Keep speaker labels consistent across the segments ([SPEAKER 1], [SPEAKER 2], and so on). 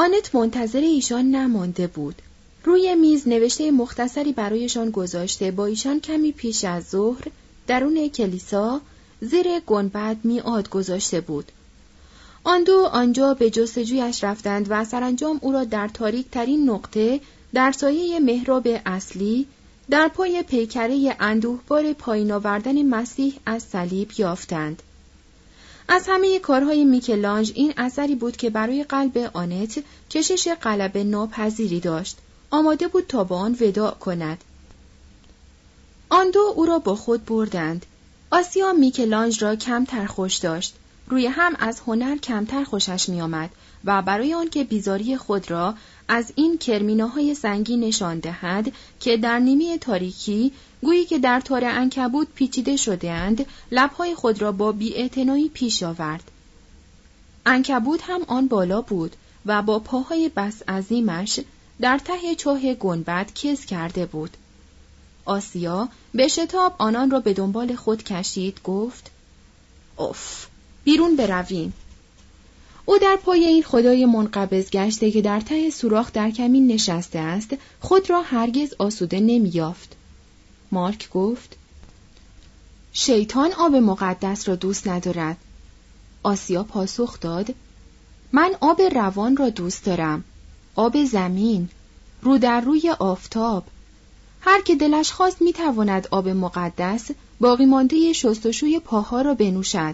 [SPEAKER 1] آنت منتظر ایشان نمانده بود. روی میز نوشته مختصری برایشان گذاشته با ایشان کمی پیش از ظهر درون کلیسا زیر گنبد میعاد گذاشته بود. آن دو آنجا به جستجویش رفتند و سرانجام او را در تاریک ترین نقطه در سایه محراب اصلی در پای پیکره اندوهبار پایین آوردن مسیح از صلیب یافتند. از همه کارهای میکلانژ این اثری بود که برای قلب آنت کشش غلبه ناپذیری داشت. آماده بود تا با آن وداع کند. آن دو او را با خود بردند. آسیا میکلانژ را کمتر خوش داشت. روی هم از هنر کمتر خوشش می آمد و برای آنکه بیزاری خود را از این کرمیناهای سنگی نشان دهد که در نیمه تاریکی گویی که در تار عنکبوت پیچیده شده‌اند، لبهای خود را با بی‌اعتنایی پیش آورد. عنکبوت هم آن بالا بود و با پاهای بس عظیمش در ته چاه گنبد کز کرده بود. آسیا به شتاب آنان را به دنبال خود کشید، گفت: اوف، بیرون برویم. او در پای این خدای منقبض گشته که در ته سوراخ در کمین نشسته است خود را هرگز آسوده نمی‌یافت. مارک گفت: شیطان آب مقدس را دوست ندارد. آسیا پاسخ داد: من آب روان را دوست دارم، آب زمین، رو در روی آفتاب. هر که دلش خواست میتواند آب مقدس باقی مانده شستشوی پاها را بنوشد.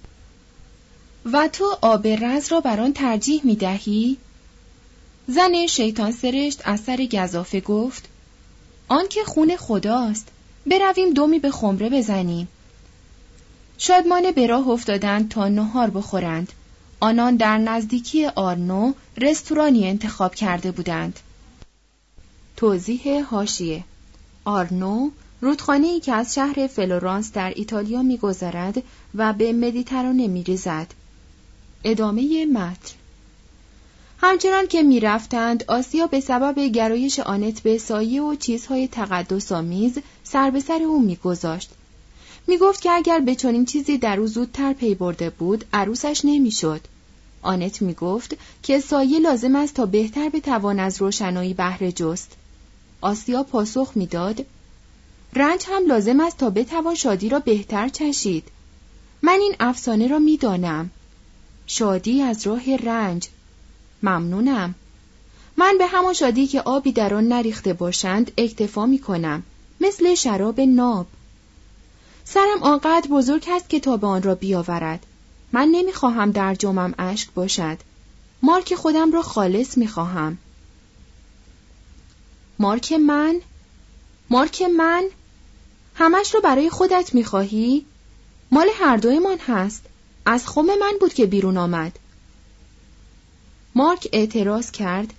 [SPEAKER 1] و تو آب رز را بر آن ترجیح می‌دهی؟ زن شیطان سرشت از سر گزافه گفت: آن که خون خداست، برویم دمی به خمره بزنیم. شادمانه به راه افتادند تا نهار بخورند. آنان در نزدیکی آرنو رستورانی انتخاب کرده بودند. توضیح حاشیه: آرنو رودخانه‌ای که از شهر فلورانس در ایتالیا می‌گذرد و به مدیترانه می‌ریزد. ادامه متن. همچنان که می‌رفتند، آسیا به سبب گرایش آنت به سایه و چیزهای تقدس‌آمیز سر به سر او می‌گذاشت. می‌گفت که اگر به چنین چیزی در او زودتر پی برده بود، عروسش نمی‌شد. آنت می‌گفت که سایه لازم است تا بهتر بتوان از روشنایی بهره جست. آسیا پاسخ می‌داد: رنج هم لازم است تا بتوان شادی را بهتر چشید. من این افسانه را می‌دانم. شادی از راه رنج. ممنونم. من به همان شادی که آبی در آن نریخته باشند اکتفا می‌کنم، مثل شراب ناب. سرم آنقدر بزرگ است که تا به آن را بیاورد. من نمی‌خواهم در جامم اشک باشد. مارک خودم را خالص می‌خواهم. مارک من؟ مارک من؟ همش رو برای خودت می‌خواهی؟ مال هر دویمان هست. از خم من بود که بیرون آمد. مارک اعتراض کرد: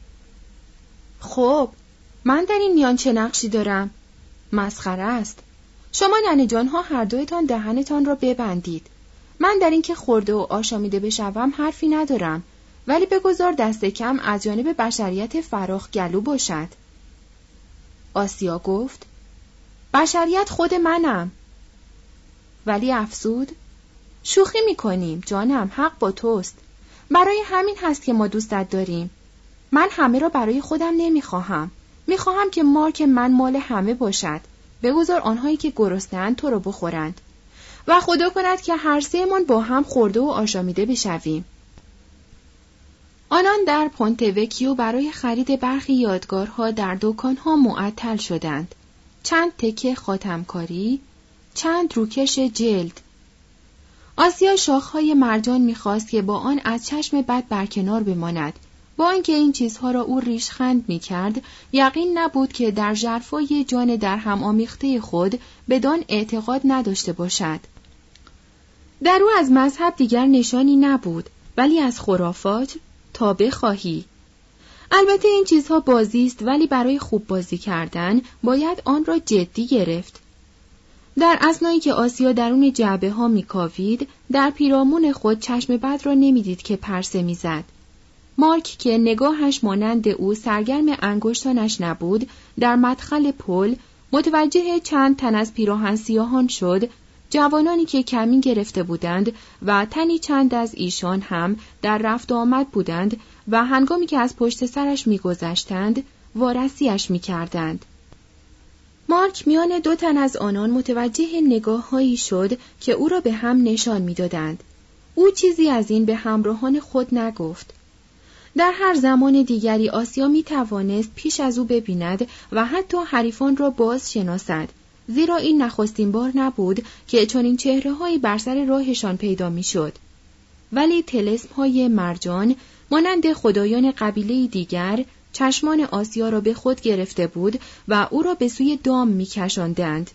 [SPEAKER 1] خب، من در این میان چه نقشی دارم؟ مسخره است. شما ننه جان‌ها هر دویتان دهنتان را ببندید. من در این که خورده و آشامیده بشوم حرفی ندارم، ولی بگذار دست کم از جانب بشریت فراخ گلو باشد. آسیا گفت: بشریت خود منم. ولی افسود: شوخی می‌کنیم جانم، حق با توست. برای همین هست که ما دوستت داریم. من همه را برای خودم نمی‌خواهم. می‌خواهم که مارک من مال همه باشد. بگذار آنهایی که گرسنه‌اند تو را بخورند. و خدا کند که هر سه‌مان با هم خورده و آشامیده بشویم. آنان در پونتوکیو برای خرید برخی یادگارها در دکان‌ها معطل شدند. چند تکه خاتمکاری، چند روکش جلد. آسیا شاخهای مرجان می‌خواست که با آن از چشم بد برکنار بماند. با اینکه این چیزها را او ریشخند می‌کرد، یقین نبود که در ژرفای جان در هم آمیخته خود بدان اعتقاد نداشته باشد. در او از مذهب دیگر نشانی نبود، ولی از خرافات تا بخواهی. البته این چیزها بازی است، ولی برای خوب بازی کردن باید آن را جدی گرفت. در اثنایی که آسیا درون جعبه ها میکاوید، در پیرامون خود چشم بد را نمیدید که پرسه میزد. مارک که نگاهش مانند او سرگرم انگشتانش نبود، در مدخل پل متوجه چند تن از پیراهن سیاهان شد، جوانانی که کمین گرفته بودند و تنی چند از ایشان هم در رفت و آمد بودند و هنگامی که از پشت سرش می‌گذشتند وارسی‌اش می‌کردند. مارک میان دو تن از آنان متوجه نگاه‌هایی شد که او را به هم نشان می‌دادند. او چیزی از این به همراهان خود نگفت. در هر زمان دیگری آسیا می‌توانست پیش از او ببیند و حتی حریفان را باز شناسد، زیرا این نخستین بار نبود که چنین چهره‌هایی بر سر راهشان پیدا می‌شد. ولی طلسم‌های مرجان مانند خدایان قبیله دیگر چشمان آسیا را به خود گرفته بود و او را به سوی دام می‌کشاندند.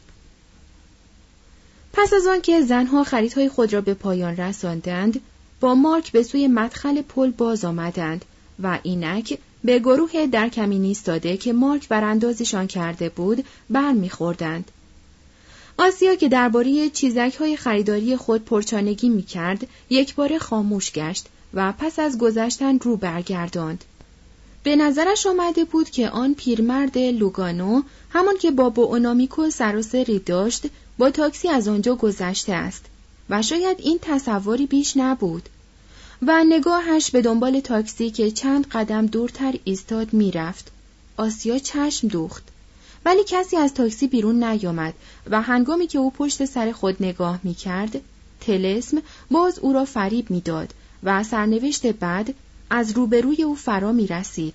[SPEAKER 1] پس از آن که زنها خریدهای خود را به پایان رساندند، با مارک به سوی مدخل پل باز آمدند و اینک به گروه در کمین ایستاده که مارک براندازشان کرده بود برمیخوردند. آسیا که درباره چیزک‌های خریداری خود پرچانگی می‌کرد، یکباره خاموش گشت و پس از گذشتن رو برگرداند. به نظرش آمده بود که آن پیرمرد لوگانو، همان که با بوئونامیکو سر و سری داشت، با تاکسی از آنجا گذشته است و شاید این تصوری بیش نبود. و نگاهش به دنبال تاکسی که چند قدم دورتر ایستاد میرفت. آسیا چشم دوخت، ولی کسی از تاکسی بیرون نیامد و هنگامی که او پشت سر خود نگاه میکرد، طلسم باز او را فریب میداد و سرنوشت بد از روبروی او فرا میرسید.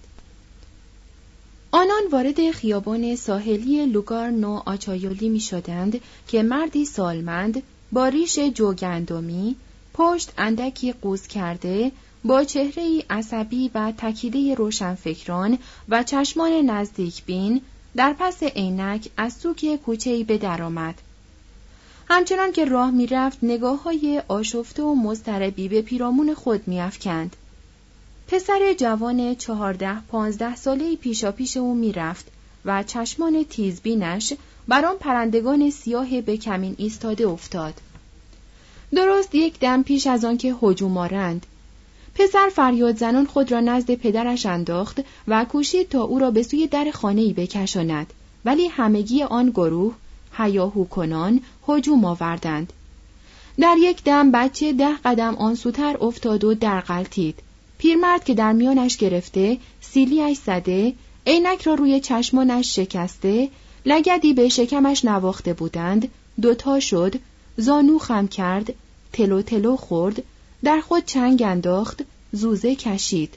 [SPEAKER 1] آنان وارد خیابان ساحلی لوگارنو آچایولی میشدند که مردی سالمند با ریش جوگندمی، پشت اندکی قوز کرده، با چهره‌ای عصبی و تکیده روشنفکران و چشمان نزدیک بین، در پس عینک از سوی کوچه‌ای به در آمد. همچنان که راه می‌رفت نگاه‌های آشفته و مضطربی به پیرامون خود می‌افکند. پسر جوان 14-15 ساله‌ای پیشاپیش او می‌رفت و چشمان تیزبینش بر آن پرندگان سیاه به کمین ایستاده افتاد. درست یک دم پیش از آن که هجوم آورند، پسر فریاد زنان خود را نزد پدرش انداخت و کوشید تا او را به سوی در خانه‌ای بکشاند، ولی همگی آن گروه هیاهو کنان هجوم آوردند. در یک دم بچه 10 قدم آن سوتر افتاد و در غلتید. پیرمرد که در میانش گرفته، سیلیش زده، عینک را روی چشمانش شکسته، لگدی به شکمش نواخته بودند، دوتا شد، زانو خم کرد، تلو تلو خورد، در خود چنگ انداخت، زوزه کشید.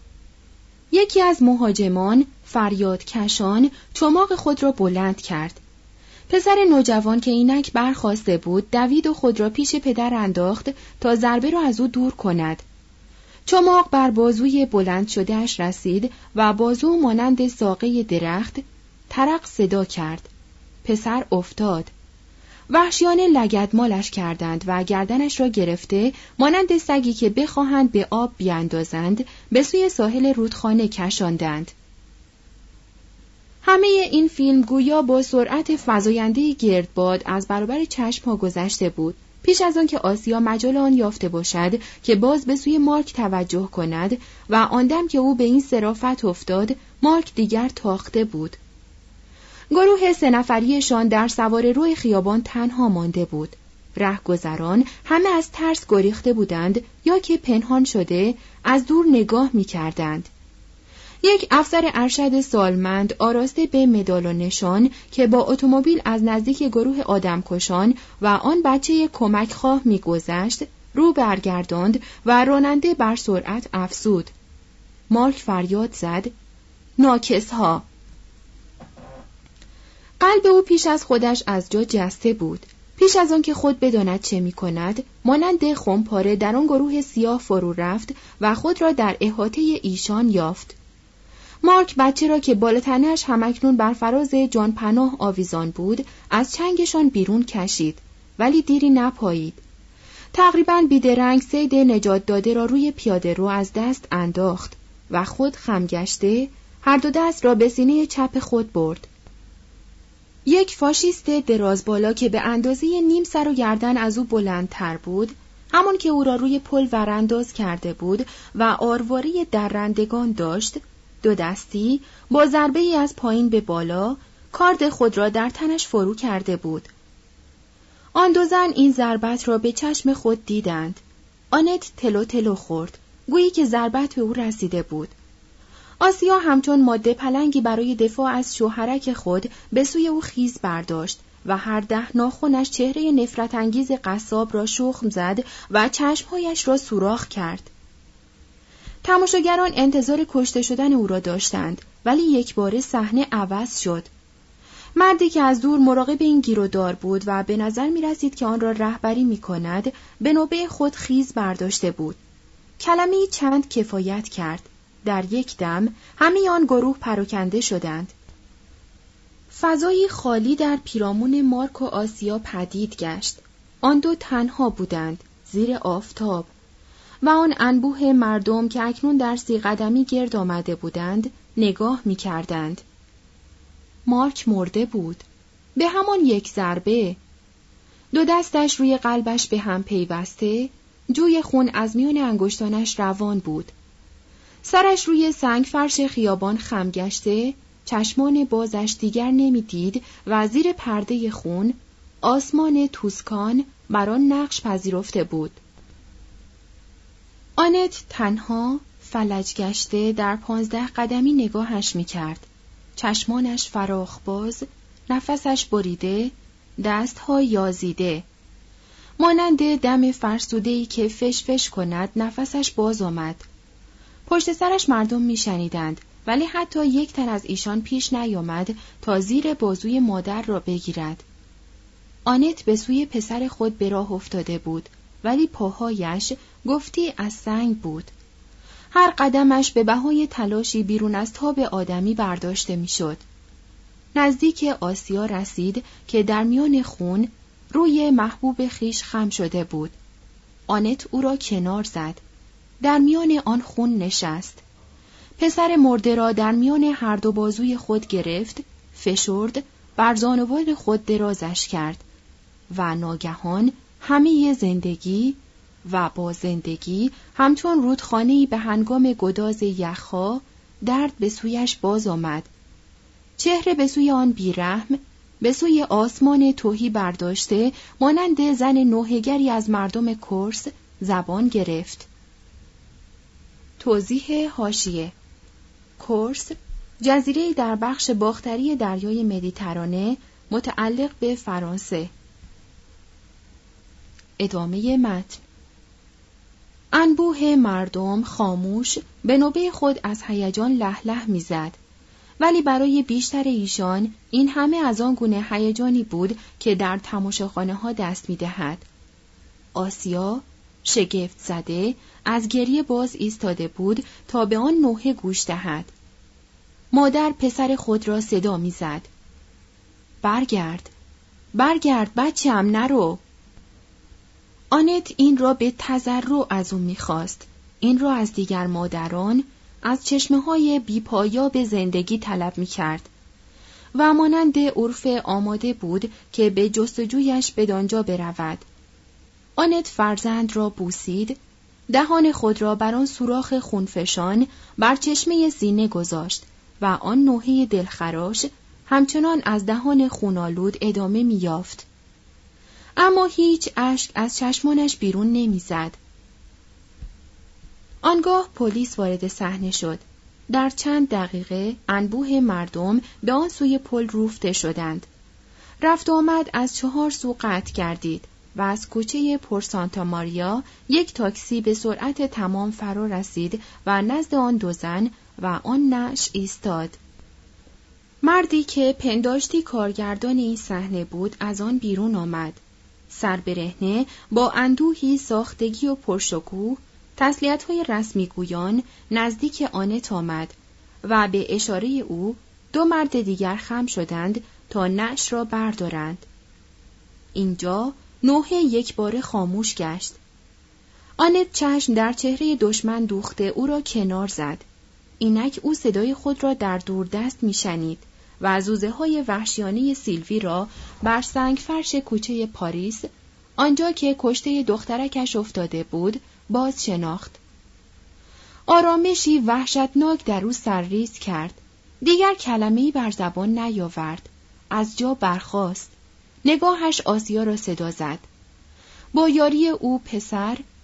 [SPEAKER 1] یکی از مهاجمان فریاد کشان چماق خود را بلند کرد. پسر نوجوان که اینک برخاسته بود دوید و خود را پیش پدر انداخت تا ضربه را از او دور کند. چماق بر بازوی بلند شدهش رسید و بازو مانند ساقه درخت ترق صدا کرد. پسر افتاد. وحشیانه لگدمالش کردند و گردنش را گرفته مانند سگی که بخواهند به آب بیاندازند به سوی ساحل رودخانه کشاندند. همه این فیلم گویا با سرعت فزاینده گردباد از برابر چشم‌ها گذشته بود، پیش از آن که آسیا مجال آن یافته باشد که باز به سوی مارک توجه کند و آن دم که او به این صرافت افتاد، مارک دیگر تاخته بود. گروه 3 نفریشان در سوار روی خیابان تنها مانده بود. رهگذران همه از ترس گریخته بودند یا که پنهان شده از دور نگاه می کردند. یک افسر ارشد سالمند آراسته به مدال و نشان که با اتومبیل از نزدیک گروه آدمکشان و آن بچه کمک خواه می گذشت رو برگرداند و راننده بر سرعت افزود. مارک فریاد زد: ناکس ها! قلب او پیش از خودش از جا جسته بود. پیش از آن که خود بداند چه می کند، مانند خمپاره در آن گروه سیاه فرو رفت و خود را در احاطه ایشان یافت. مارک بچه را که بالاتنه‌اش همکنون بر فراز جان پناه آویزان بود، از چنگشان بیرون کشید، ولی دیری نپایید. تقریباً بیدرنگ صید نجات داده را روی پیاده رو از دست انداخت و خود خمگشته هر دو دست را به سینه چپ خود برد. یک فاشیست دراز بالا که به اندازه نیم سر و گردن از او بلندتر بود، همون که او را روی پل ورانداز کرده بود و آرواره درندگان داشت، دو دستی با ضربه‌ای از پایین به بالا کارد خود را در تنش فرو کرده بود. آن دو زن این ضربت را به چشم خود دیدند. آنت تلو تلو خورد، گویی که ضربت به او رسیده بود. آسیا همچون ماده پلنگی برای دفاع از شوهرک خود به سوی او خیز برداشت و هر 10 ناخنش چهره نفرت انگیز قصاب را شخم زد و چشمهایش را سوراخ کرد. تماشاگران انتظار کشته شدن او را داشتند، ولی یکباره صحنه عوض شد. مردی که از دور مراقب این گیرودار بود و به نظر می رسید که آن را رهبری می کند، به نوبه خود خیز برداشته بود. کلمه‌ای چند کفایت کرد. در یک دم همه آن گروه پراکنده شدند. فضایی خالی در پیرامون مارک و آسیا پدید گشت. آن دو تنها بودند، زیر آفتاب، و آن انبوه مردم که اکنون در 30 قدمی گرد آمده بودند، نگاه می کردند. مارک مرده بود. به همان یک ضربه. 2 دستش روی قلبش به هم پیوسته، جوی خون از میان انگشتانش روان بود. سرش روی سنگ فرش خیابان خم گشته، چشمان بازش دیگر نمی‌دید و زیر پرده خون، آسمان توسکان بر آن نقش پذیرفته بود. آنت تنها، فلج گشته در 15 قدمی نگاهش می‌کرد. چشمانش فراخ باز، نفسش بریده، دستها یازیده. مانند دم فرسوده‌ای که فش فش کند نفسش باز آمد. پشت سرش مردم می‌شنیدند، ولی حتی یک تن از ایشان پیش نیامد تا زیر بازوی مادر را بگیرد. آنت به سوی پسر خود به راه افتاده بود، ولی پاهایش گفتی از سنگ بود. هر قدمش به بهای تلاشی بیرون از تاب آدمی برداشته میشد. نزدیک آسیا رسید که در میان خون روی محبوب خیش خم شده بود. آنت او را کنار زد. در میان آن خون نشست. پسر مرده را در میان هر 2 بازوی خود گرفت، فشرد، بر زانوان خود درازش کرد و ناگهان همه زندگی و با زندگی همچون رودخانه‌ای به هنگام گداز یخها درد به سویش باز آمد. چهره به سوی آن بیرحم، به سوی آسمان تهی برداشته، مانند زن نوحه‌گری از مردم کرس زبان گرفت. توضیح حاشیه: کرس، جزیره‌ای در بخش باختری دریای مدیترانه متعلق به فرانسه. ادامه متن. انبوه مردم خاموش به نوبه خود از هیجان له له می‌زد، ولی برای بیشتر ایشان این همه از آن گونه هیجانی بود که در تماشاخانه‌ها دست می‌دهد. آسیا شگفت زده از گریه باز ایستاده بود تا به آن نوحه گوش دهد. مادر پسر خود را صدا می‌زد. برگرد، برگرد بچه‌م، نرو. آنت این را به تضرع از او می‌خواست. این را از دیگر مادران، از چشمه‌های بی‌پایاب زندگی طلب می‌کرد و مانند عرف آماده بود که به جستجویش بدانجا برود. آنت فرزند را بوسید، دهان خود را بر آن سوراخ خونفشان بر چشمه سینه گذاشت و آن نوحه دلخراش همچنان از دهان خونالود ادامه می‌یافت. اما هیچ اشک از چشمانش بیرون نمی‌زد. آنگاه پلیس وارد صحنه شد. در چند دقیقه انبوه مردم به آن سوی پل روفته شدند. رفت و آمد از 4 سو قطع گردید و از کوچه پر سانتا ماریا یک تاکسی به سرعت تمام فرا رسید و نزد آن 2 زن و آن نعش ایستاد. مردی که پنداشتی کارگردان این صحنه بود از آن بیرون آمد. سربرهنه با اندوهی ساختگی و پرشکوه، تسلیت‌های رسمی گویان نزدیک آنت آمد و به اشاره او 2 مرد دیگر خم شدند تا نعش را بردارند. اینجا نوحه یکباره خاموش گشت. آنت چشم در چهره دشمن دوخته او را کنار زد. اینک او صدای خود را در دوردست می‌شنید و زوزه‌های وحشیانه سیلوی را بر سنگ فرش کوچه پاریس، آنجا که کشته دخترکش افتاده بود، باز شناخت. آرامشی وحشتناک در او سرریز کرد. دیگر کلمه‌ای بر زبان نیاورد. از جا برخاست. نگاهش آسیا را صدا زد. با یاری او پسر،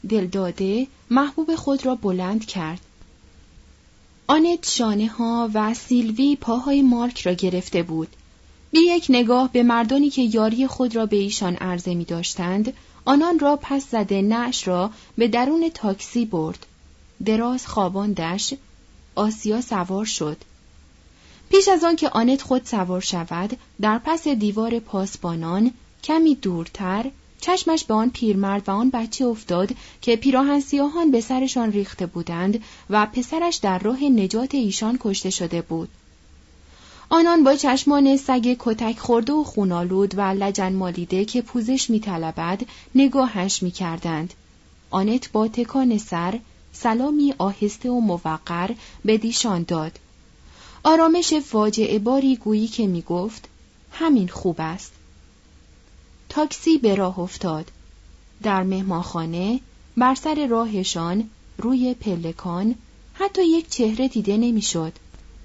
[SPEAKER 1] دلداده محبوب خود را بلند کرد. آنت شانه ها و سیلوی پاهای مارک را گرفته بود. بی یک نگاه به مردانی که یاری خود را به ایشان عرضه می داشتند، آنان را پس زده نعش را به درون تاکسی برد. دراز خواباندش. آسیا سوار شد. پیش از آن که آنت خود سوار شود، در پس دیوار پاسبانان کمی دورتر چشمش به آن پیرمرد و آن بچه افتاد که پیراهن سیاهان به سرشان ریخته بودند و پسرش در راه نجات ایشان کشته شده بود. آنان با چشمان سگ کتک خورده و خونالود و لجن مالیده که پوزش می‌طلبد نگاهش می‌کردند. آنت با تکان سر سلامی آهسته و موقر به دیشان داد. آرامش فاجعه باری گویی که می‌گفت همین خوب است. تاکسی به راه افتاد. در مهمانخانه بر سر راهشان روی پلکان حتی یک چهره دیده نمی‌شد.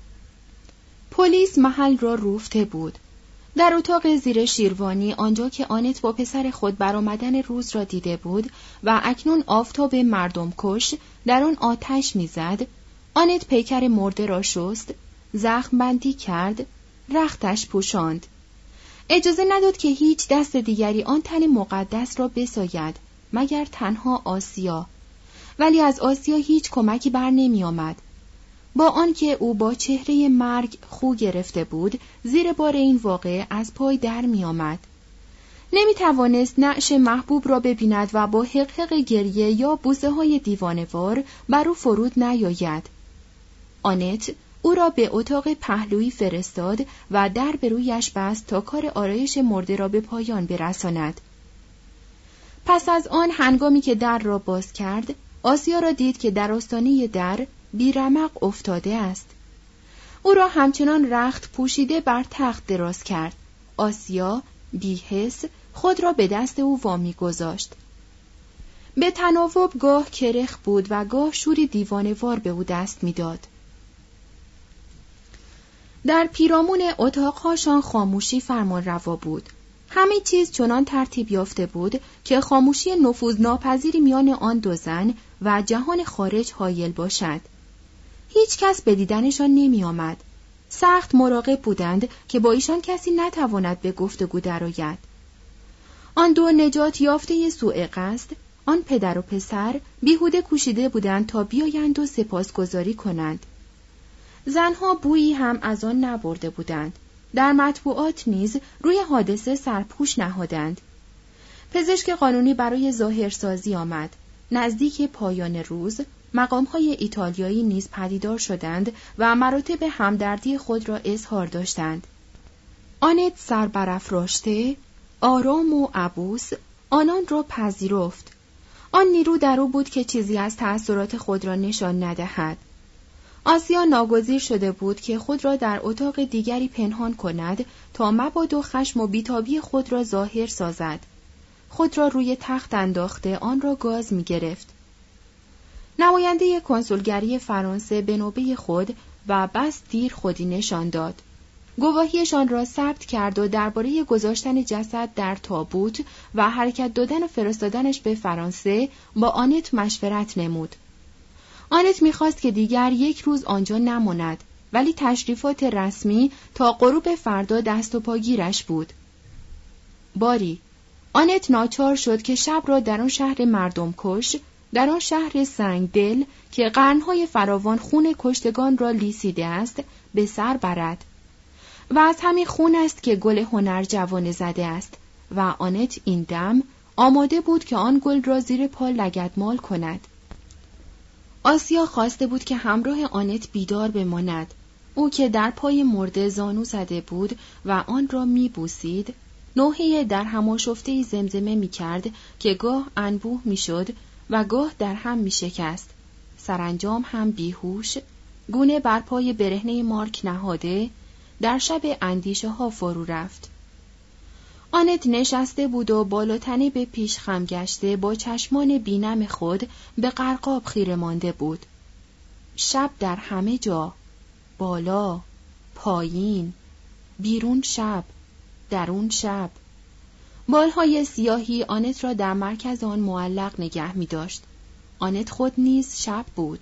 [SPEAKER 1] پلیس محل را روفته بود. در اتاق زیر شیروانی آنجا که آنت با پسر خود برآمدن روز را دیده بود و اکنون آفتاب مردم کش در آن آتش می‌زد، آنت پیکر مرده را شست، زخم بندی کرد، رختش پوشاند. اجازه نداد که هیچ دست دیگری آن تن مقدس را بساید مگر تنها آسیا، ولی از آسیا هیچ کمکی بر نمی آمد. با آنکه او با چهره مرگ خو گرفته بود، زیر بار این واقعه از پای در می آمد. نمی توانست نعش محبوب را ببیند و با حقحق گریه یا بوسه های دیوانه‌وار بر او فرود نیاید. آنت او را به اتاق پهلویی فرستاد و در به رویش بست تا کار آرایش مرده را به پایان برساند. پس از آن هنگامی که در را باز کرد، آسیا را دید که در آستانه در بیرمق افتاده است. او را همچنان رخت پوشیده بر تخت دراز کرد. آسیا بی‌حس خود را به دست او وامی گذاشت. به تناوب گاه کرخ بود و گاه شوری دیوانه‌وار به او دست می‌داد. در پیرامون اتاقهاشان خاموشی فرمان روا بود. همه چیز چنان ترتیب یافته بود که خاموشی نفوذناپذیری میان آن دو زن و جهان خارج حایل باشد. هیچ کس به دیدنشان نمی آمد. سخت مراقب بودند که با ایشان کسی نتواند به گفتگو درآید. آن دو نجات یافته سوء قصد، آن پدر و پسر بیهوده کوشیده بودند تا بیایند و سپاسگزاری کنند. زنها بویی هم از آن نبرده بودند. در مطبوعات نیز روی حادثه سرپوش نهادند. پزشک قانونی برای ظاهرسازی آمد. نزدیک پایان روز مقام‌های ایتالیایی نیز پدیدار شدند و مراتب همدردی خود را اظهار داشتند. آنت سر برافراشته، آرام و عبوس آنان را پذیرفت. آن نیرو در او بود که چیزی از تأثیرات خود را نشان ندهد. آسیا ناگزیر شده بود که خود را در اتاق دیگری پنهان کند تا مبادا خشم و بیتابی خود را ظاهر سازد. خود را روی تخت انداخته آن را گاز می گرفت. نماینده کنسولگری فرانسه به نوبه خود و بس دیر خودی نشان داد. گواهیشان را ثبت کرد و درباره گذاشتن جسد در تابوت و حرکت دادن و فرستادنش به فرانسه با آنت مشورت نمود. آنت می‌خواست که دیگر یک روز آنجا نماند، ولی تشریفات رسمی تا غروب فردا دست و پاگیرش بود. باری آنت ناچار شد که شب را در آن شهر مردم کش، در آن شهر سنگ دل که قرنهای فراوان خون کشتگان را لیسیده است، به سر برد. و از همین خون است که گل هنر جوانه زده است و آنت این دم آماده بود که آن گل را زیر پا لگدمال کند. آسیا خواسته بود که همراه آنت بیدار بماند. او که در پای مرده زانو زده بود و آن را می‌بوسید، نوحه در هماشفته‌ای زمزمه می‌کرد که گاه انبوه می‌شد و گاه در هم می‌شکست. سرانجام هم بیهوش، گونه بر پای برهنه مارک نهاده، در شب اندیشه ها فرو رفت. آنت نشسته بود و بالاتنه به پیش خم گشته با چشمان بینم خود به غرقاب خیره مانده بود. شب در همه جا، بالا، پایین، بیرون شب، درون شب. بالهای سیاهی آنت را در مرکز آن معلق نگه می داشت. آنت خود نیز شب بود.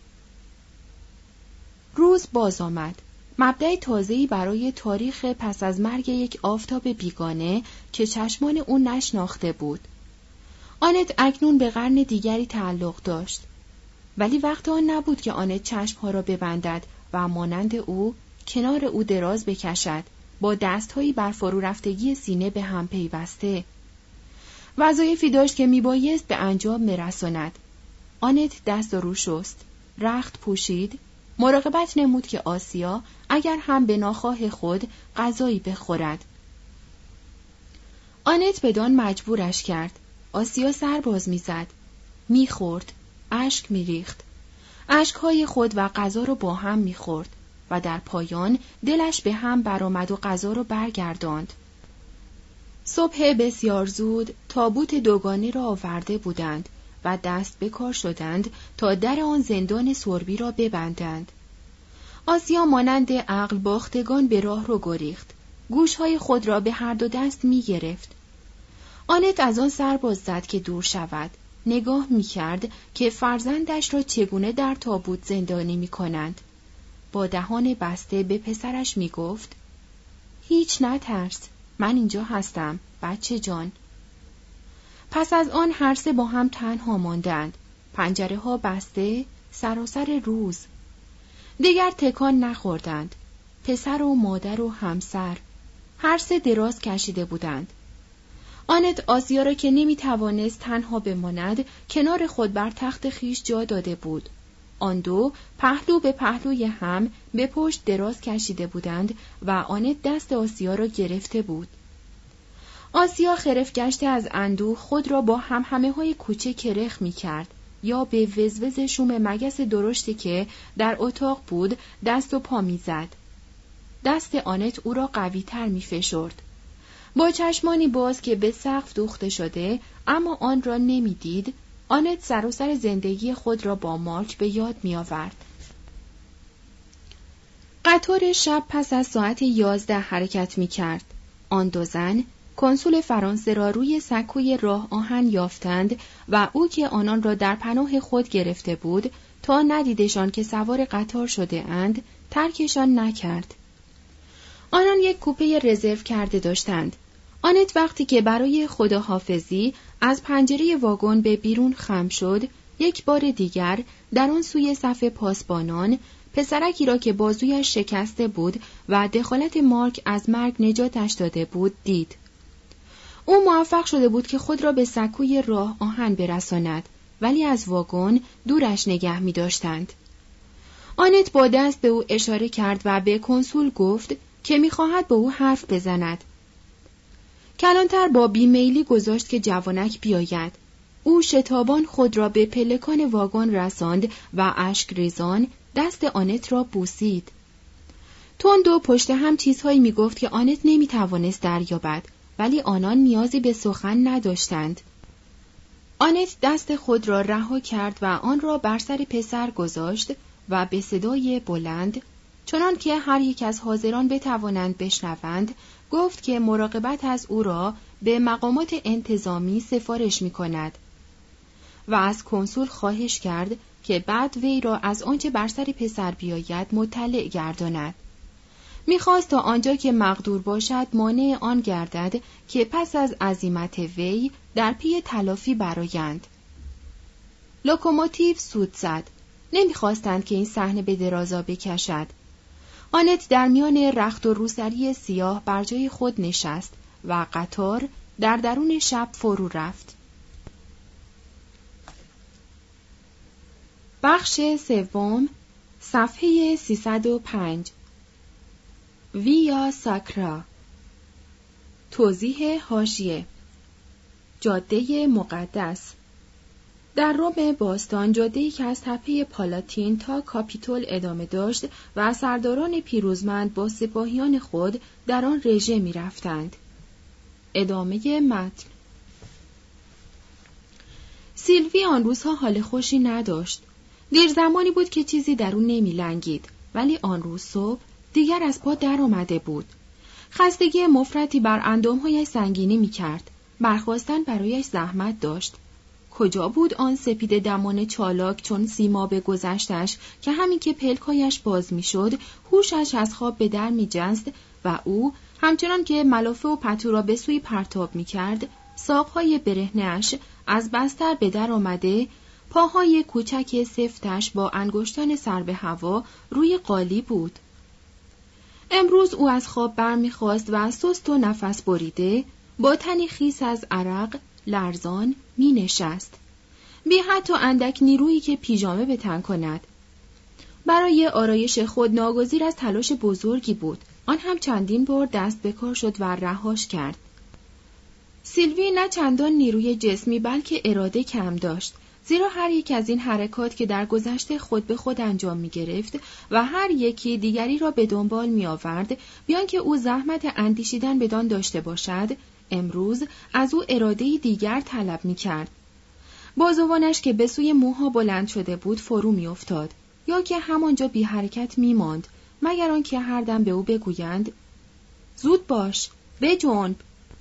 [SPEAKER 1] روز باز آمد. مبدأ تازه‌ای برای تاریخ پس از مرگ یک آفتاب بیگانه که چشمان او نشناخته بود. آنت اکنون به قرن دیگری تعلق داشت. ولی وقت آن نبود که آنت چشمها را ببندد و مانند او کنار او دراز بکشد، با دستهایی بر فرو رفتگی سینه به هم پیوسته. وظایفی داشت که میبایست به انجام برساند. آنت دست و رو شست، رخت پوشید، مراقبت نمود که آسیا اگر هم به ناخواه خود غذایی بخورد. آنت بدان مجبورش کرد. آسیا سر باز میزد، میخورد، اشک میریخت. اشکهای خود و غذا رو با هم میخورد و در پایان دلش به هم برآمد و غذا رو برگرداند. صبح بسیار زود تابوت دوگانه را آورده بودند و دست به کار شدند تا در آن زندان سربی را ببندند. آسیا مانند عقل باختگان به راه رو گریخت. گوشهای خود را به هر دو دست می گرفت. آنت از آن سر باز زد که دور شود. نگاه می کرد که فرزندش را چگونه در تابوت زندانی می کنند. با دهان بسته به پسرش می گفت: هیچ نترس، من اینجا هستم، بچه جان. پس از آن هر سه با هم تنها ماندند، پنجره ها بسته، سراسر روز. دیگر تکان نخوردند. پسر و مادر و همسر هر سه دراز کشیده بودند. آنت آسیا را که نمی توانست تنها بماند کنار خود بر تخت خیش جا داده بود. آن دو پهلو به پهلوی هم به پشت دراز کشیده بودند و آنت دست آسیا را گرفته بود. آسیا خرف گشته از اندوه خود را با همهمه های کوچه کرخ می کرد یا به وزوز شوم مگس درشتی که در اتاق بود دست و پا می زد. دست آنت او را قوی تر می فشرد. با چشمانی باز که به سقف دوخته شده اما آن را نمی دید، آنت سراسر زندگی خود را با مارک به یاد می آورد. قطار شب پس از ساعت 11 حرکت می کرد. آن دو زن کنسول فرانسه را روی سکوی راه آهن یافتند و او که آنان را در پناه خود گرفته بود تا ندیدشان که سوار قطار شده اند ترکشان نکرد. آنان یک کوپه رزرو کرده داشتند. آنت وقتی که برای خداحافظی از پنجره واگن به بیرون خم شد، یک بار دیگر در آن سوی صف پاسبانان پسرکی را که بازویش شکسته بود و دخالت مارک از مرگ نجاتش داده بود دید. او موفق شده بود که خود را به سکوی راه آهن برساند، ولی از واگن دورش نگه می داشتند. آنت با دست به او اشاره کرد و به کنسول گفت که می خواهد با او حرف بزند. کلانتر با بیمیلی گذاشت که جوانک بیاید. او شتابان خود را به پلکان واگن رساند و اشک ریزان دست آنت را بوسید. تند و پشت هم چیزهایی می گفت که آنت نمی توانست دریابد، ولی آنان نیازی به سخن نداشتند. آنت دست خود را رها کرد و آن را بر سر پسر گذاشت و به صدای بلند، چنان که هر یک از حاضران بتوانند بشنوند، گفت که مراقبت از او را به مقامات انتظامی سفارش می کند و از کنسول خواهش کرد که بعد وی را از آنچه بر سر پسر بیاید مطلع گرداند. می‌خواست تا آنجا که مقدور باشد مانع آن گردد که پس از عزیمت وی در پی تلافی برآیند. لوکوموتیو سود زد. نمی‌خواستند که این صحنه به درازا بکشد. آنت در میان رخت و روسری سیاه بر جای خود نشست و قطار در درون شب فرو رفت. بخش سوم، صفحه 305. ویا ساکرا. توضیح حاشیه: جاده مقدس. در روم باستان جاده‌ای که از تپه پالاتین تا کاپیتول ادامه داشت و سرداران پیروزمند با سپاهیان خود در آن رژه می رفتند. ادامه متن. سیلوی آن روزها حال خوشی نداشت. دیر زمانی بود که چیزی در او نمی لنگید، ولی آن روز صبح دیگر از پا در آمده بود. خستگی مفرطی بر اندام‌هایش سنگینی می‌کرد. برخاستن برایش زحمت داشت. کجا بود آن سپید دمان چالاک چون سیماب گذشتش که همین که پلکایش باز می‌شد، هوشش از خواب به در می‌جست و او همچنان که ملافه و پتو را به سوی پرتاب می‌کرد، ساق‌های برهنه‌اش از بستر به در آمده، پاهای کوچک سفتش با انگشتان سر به هوا روی قالی بود. امروز او از خواب برمیخواست و سست و نفس بریده، با تنی خیس از عرق، لرزان می نشست. بی حتی اندک نیرویی که پیژامه به تن کند. برای آرایش خود ناگزیر از تلاش بزرگی بود. آن هم چندین بار دست به کار شد و رهاش کرد. سیلوی نه چندان نیروی جسمی بلکه اراده کم داشت. زیرا هر یک از این حرکات که در گذشته خود به خود انجام می گرفت و هر یکی دیگری را به دنبال می آورد، بیان که او زحمت اندیشیدن بدان داشته باشد، امروز از او اراده‌ای دیگر طلب می کرد. بازوانش که به سوی موها بلند شده بود فرو می افتاد، یا که همانجا بی حرکت می ماند، مگر آنکه هر دم به او بگویند زود باش، بجنب.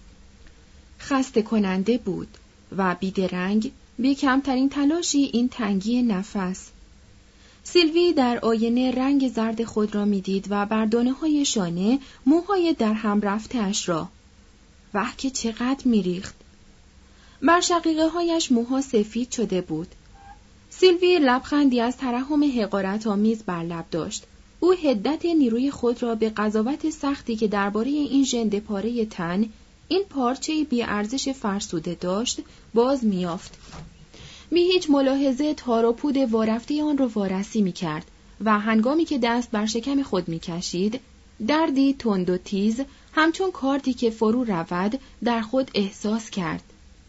[SPEAKER 1] خسته کننده بود و بیدرنگ، بی کمترین تلاشی این تنگی نفس. سیلوی در آینه رنگ زرد خود را میدید و بر دانه‌های شانه موهای در هم رفته‌اش را. وه که چقدر میریخت. بر شقیقه هایش موها سفید شده بود. سیلوی لبخندی از ترحم حقارت آمیز بر لب داشت. او حدت نیروی خود را به قضاوت سختی که درباره این ژنده پاره تن، این پارچه‌ای بی ارزش فرسوده داشت، باز می‌یافت. بی هیچ ملاحظه تار و پود وارفته آن را وارسی می‌کرد و هنگامی که دست بر شکم خود می‌کشید، دردی تند و تیز همچون کاردی که فرو رود در خود احساس کرد.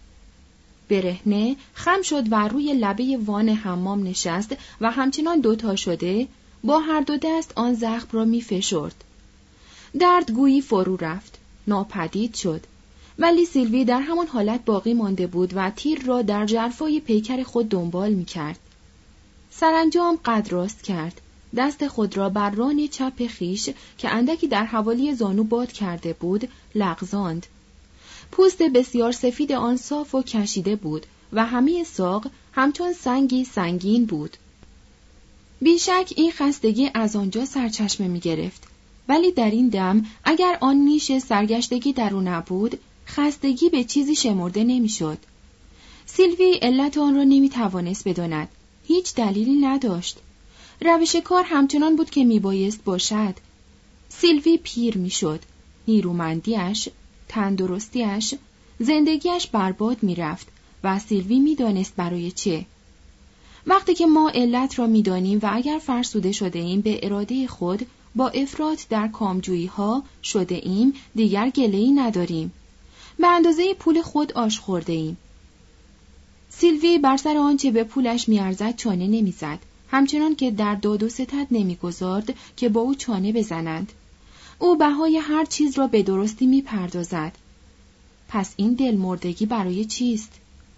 [SPEAKER 1] برهنه خم شد و روی لبه وان حمام نشست و همچنان دوتا شده با هر دو دست آن زخم را می‌فشرد. درد گویی فرو رفت، ناپدید شد. ولی سیلوی در همان حالت باقی مانده بود و تیر را در ژرفای پیکر خود دنبال می‌کرد. سرانجام قد راست کرد. دست خود را بر ران چپ خیش که اندکی در حوالی زانو باد کرده بود، لغزاند. پوست بسیار سفید آن صاف و کشیده بود و همه ساق همچون سنگی سنگین بود. بیشک این خستگی از آنجا سرچشمه می‌گرفت. ولی در این دم اگر آن نیش سرگشتگی در او نبود، خستگی به چیزی شمرده نمی‌شد. سیلوی علت آن را نمی‌توانست بداند. هیچ دلیلی نداشت. روش کار همچنان بود که میبایست باشد. سیلوی پیر میشد. نیرومندیش، تندرستیش، زندگیش برباد میرفت و سیلوی میدانست برای چه. وقتی که ما علت را میدانیم و اگر فرسوده شده ایم به اراده خود با افراط در کامجویی ها شده ایم، دیگر گله‌ای نداریم. به اندازه پول خود آش خورده ایم. سیلوی بر سر آنچه به پولش میارزد چانه نمیزد، همچنان که در داد و ستد نمیگذارد که با او چانه بزنند. او بهای هر چیز را به درستی میپردازد. پس این دلمردگی برای چیست؟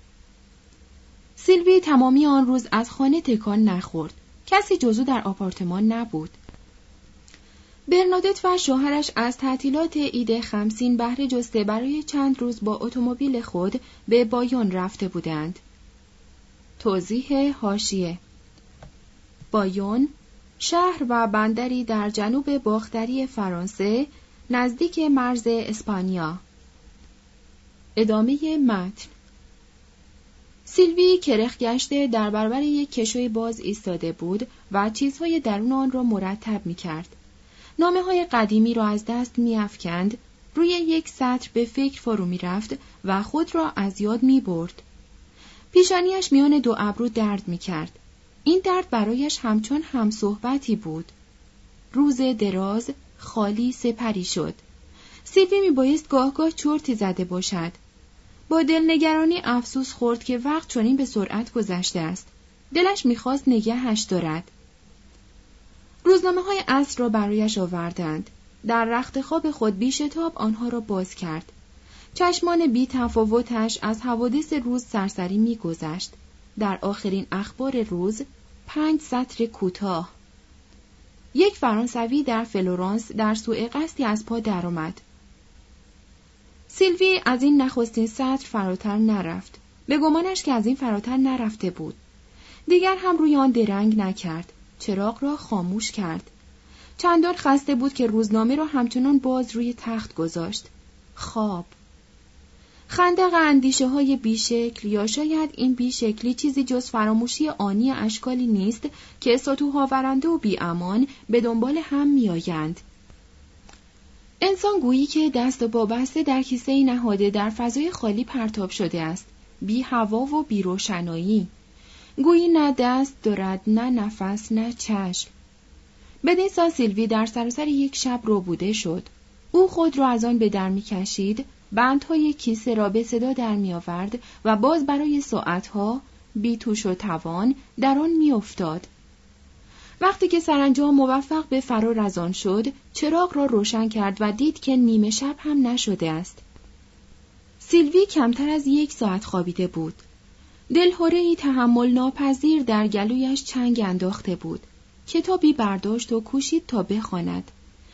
[SPEAKER 1] سیلوی تمامی آن روز از خانه تکان نخورد. کسی جز او در آپارتمان نبود. برنادت و شوهرش از تعطیلات عید خمسین بهره جسته برای چند روز با اتومبیل خود به بایون رفته بودند. توضیح حاشیه: بایون شهر و بندری در جنوب باختری فرانسه نزدیک مرز اسپانیا. ادامه متن. سیلوی کرخ گشته در برابر یک کشوی باز ایستاده بود و چیزهای درون آن را مرتب می کرد. نامه‌های قدیمی را از دست می افکند، روی یک سطر به فکر فرو می رفت و خود را از یاد می برد. پیشانیش میان دو ابرو درد می کرد. این درد برایش همچون همصحبتی بود. روز دراز خالی سپری شد. سیلوی می بایست گاه چرتی زده باشد. با دلنگرانی افسوس خورد که وقت چنین به سرعت گذشته است. دلش می‌خواست نگهش دارد. روزنامه‌های عصر را برایش آوردند. در رخت خواب خود بی‌شتاب آنها را باز کرد. چشمان بی تفاوتش از حوادث روز سرسری می‌گذشت. در آخرین اخبار روز 5 سطر کوتاه. یک فرانسوی در فلورانس در سوء قصدی از پا درآمد. سیلوی از این نخستین سطر فراتر نرفت. به گمانش که از این فراتر نرفته بود. دیگر هم روی آن درنگ نکرد. چراغ را خاموش کرد. چندان خسته بود که روزنامه را همچنان باز روی تخت گذاشت. خواب. خندق اندیشه های بیشکل، یا شاید این بیشکلی چیزی جز فراموشی آنی اشکالی نیست که ستوه‌آورنده و بی‌امان به دنبال هم می‌آیند. انسان گویی که دست و بابسته در کیسه‌ای نهاده در فضای خالی پرتاب شده است، بی هوا و بی روشنایی. گویی نه دست دارد، نه نفس، نه چشم. بدین سان سیلوی در سراسر یک شب ربوده شد. او خود را از آن به در می‌کشید، بندهای کیسه را به صدا در می‌آورد و باز برای ساعتها بی توش و توان در آن می‌افتاد. وقتی که سرانجام موفق به فرار از آن شد، چراغ را روشن کرد و دید که نیمه شب هم نشده است. سیلوی کمتر از 1 ساعت خوابیده بود. دلهره‌ای تحمل ناپذیر در گلویش چنگ انداخته بود. کتابی برداشت و کوشید تا بخواند.